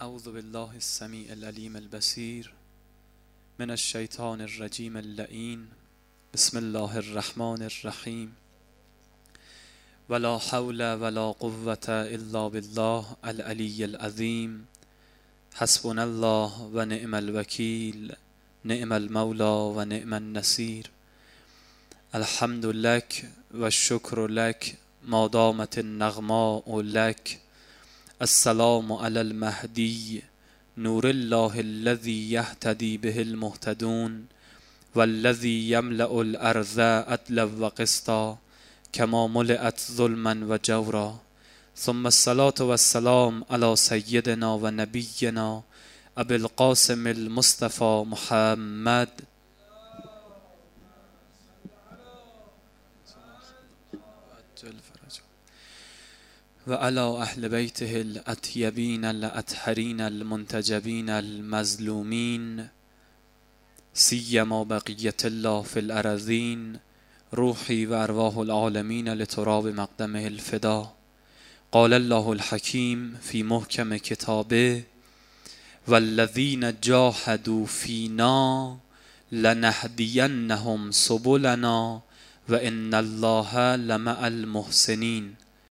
اعوذ بالله السمیع العلیم البصیر من الشیطان الرجیم اللعین. بسم الله الرحمن الرحیم. ولا حول ولا قوة الا بالله العلی العظیم. حسبنا الله و نعم الوکیل، نعم المولى و نعم النصیر. الحمد لك و الشکر لك ما دامت النغماء لك. السلام علی المهدی نور الله الذي يهتدي به المهتدون والذي يملأ الأرض عدلا وقسطا كما ملئت ظلما وجورا. ثم الصلاة والسلام على سيدنا ونبينا أبي القاسم المصطفى محمد وعلى أهل بيته الأطيبين الأطهرين المنتجبين المظلومين، سيما بقية الله في الأراضين. روحي وأرواح العالمين لتراب مقدمه الفدا. قال الله الحكيم في محكم كتابه: والذين جاهدوا فينا لنهدينهم سبلنا وإن الله لمع المحسنين.